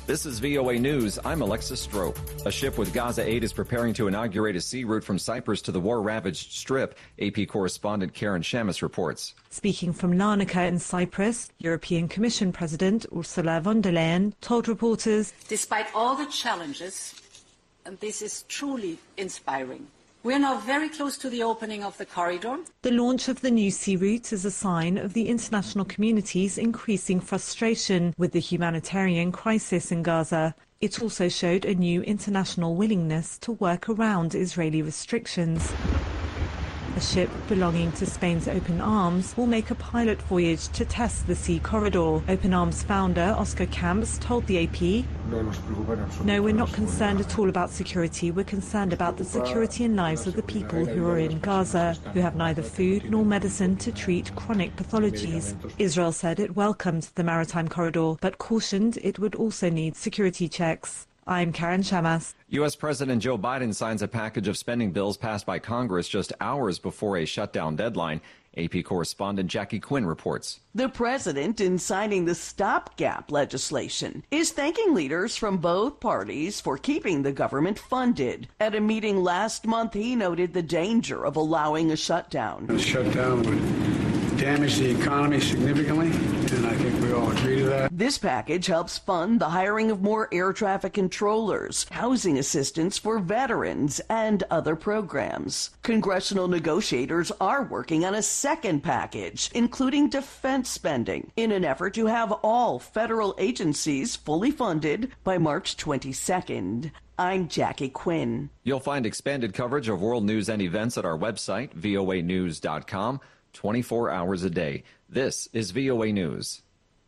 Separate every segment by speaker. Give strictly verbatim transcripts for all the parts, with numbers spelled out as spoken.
Speaker 1: This is V O A News. I'm Alexis Strope. A ship with Gaza aid is preparing to inaugurate a sea route from Cyprus to the war-ravaged Strip. A P correspondent Karen Shamas reports.
Speaker 2: Speaking from Larnaca in Cyprus, European Commission President Ursula von der Leyen told reporters,
Speaker 3: "Despite all the challenges, and this is truly inspiring, we are now very close to the opening of the corridor."
Speaker 2: The launch of the new sea route is a sign of the international community's increasing frustration with the humanitarian crisis in Gaza. It also showed a new international willingness to work around Israeli restrictions. A ship belonging to Spain's Open Arms will make a pilot voyage to test the sea corridor. Open Arms founder Oscar Camps told the A P, "No, we're not concerned at all about security. We're concerned about the security and lives of the people who are in Gaza, who have neither food nor medicine to treat chronic pathologies." Israel said it welcomed the maritime corridor, but cautioned it would also need security checks. I'm Karen Shamas.
Speaker 1: U S. President Joe Biden signs a package of spending bills passed by Congress just hours before a shutdown deadline. A P correspondent Jackie Quinn reports.
Speaker 4: The president, in signing the stopgap legislation, is thanking leaders from both parties for keeping the government funded. At a meeting last month, he noted the danger of allowing a shutdown.
Speaker 5: A shutdown would damage the economy significantly, and I think we all agree to that.
Speaker 4: This package helps fund the hiring of more air traffic controllers, housing assistance for veterans, and other programs. Congressional negotiators are working on a second package, including defense spending, in an effort to have all federal agencies fully funded by March twenty-second. I'm Jackie Quinn.
Speaker 1: You'll find expanded coverage of world news and events at our website, V O A news dot com. twenty-four hours a day. This is V O A News.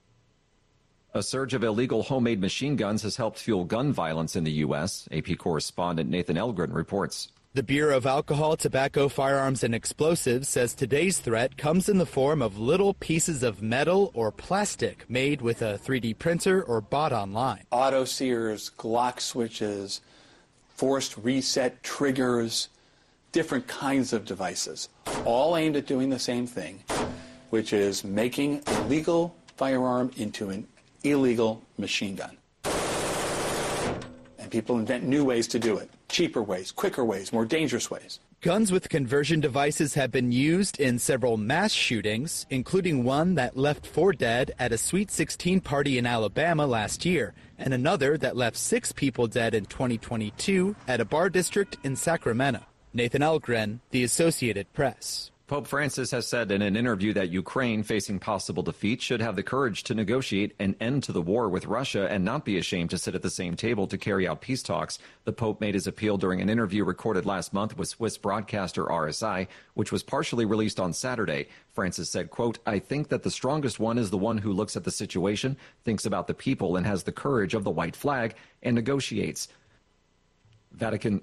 Speaker 1: A surge of illegal homemade machine guns has helped fuel gun violence in the U S. A P correspondent Nathan Elgren reports.
Speaker 6: The Bureau of Alcohol, Tobacco, Firearms, and Explosives says today's threat comes in the form of little pieces of metal or plastic made with a three D printer or bought online.
Speaker 7: Auto sears, Glock switches, forced reset triggers, different kinds of devices, all aimed at doing the same thing, which is making a legal firearm into an illegal machine gun. And people invent new ways to do it, cheaper ways, quicker ways, more dangerous ways.
Speaker 6: Guns with conversion devices have been used in several mass shootings, including one that left four dead at a Sweet sixteen party in Alabama last year, and another that left six people dead in twenty twenty-two at a bar district in Sacramento. Nathan Elgren, The Associated Press.
Speaker 1: Pope Francis has said in an interview that Ukraine, facing possible defeat, should have the courage to negotiate an end to the war with Russia and not be ashamed to sit at the same table to carry out peace talks. The Pope made his appeal during an interview recorded last month with Swiss broadcaster R S I, which was partially released on Saturday. Francis said, quote, "I think that the strongest one is the one who looks at the situation, thinks about the people, and has the courage of the white flag and negotiates." Vatican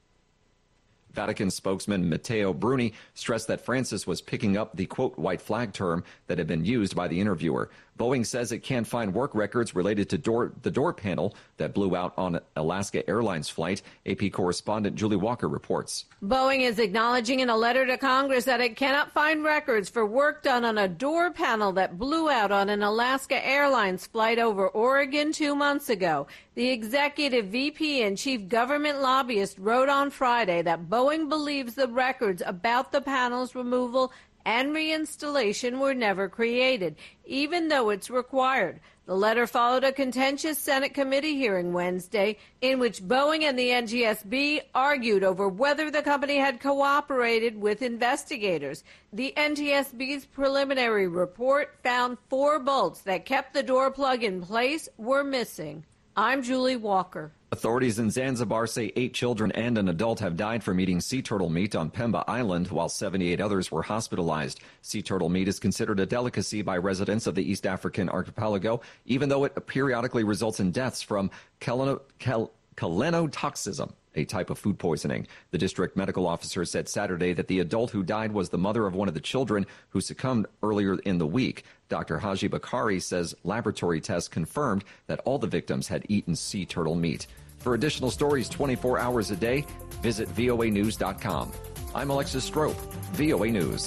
Speaker 1: Vatican spokesman Matteo Bruni stressed that Francis was picking up the, quote, white flag term that had been used by the interviewer. Boeing says it can't find work records related to door, the door panel that blew out on Alaska Airlines flight. A P correspondent Julie Walker reports.
Speaker 8: Boeing is acknowledging in a letter to Congress that it cannot find records for work done on a door panel that blew out on an Alaska Airlines flight over Oregon two months ago. The executive V P and chief government lobbyist wrote on Friday that Boeing believes the records about the panel's removal and reinstallation were never created, even though it's required. The letter followed a contentious Senate committee hearing Wednesday in which Boeing and the N T S B argued over whether the company had cooperated with investigators. The N T S B's preliminary report found four bolts that kept the door plug in place were missing. I'm Julie Walker.
Speaker 1: Authorities in Zanzibar say eight children and an adult have died from eating sea turtle meat on Pemba Island, while seventy-eight others were hospitalized. Sea turtle meat is considered a delicacy by residents of the East African archipelago, even though it periodically results in deaths from caleno- cal- calenotoxism, a type of food poisoning. The district medical officer said Saturday that the adult who died was the mother of one of the children who succumbed earlier in the week. Doctor Haji Bakari says laboratory tests confirmed that all the victims had eaten sea turtle meat. For additional stories twenty-four hours a day, visit V O A news dot com. I'm Alexis Strope, V O A News.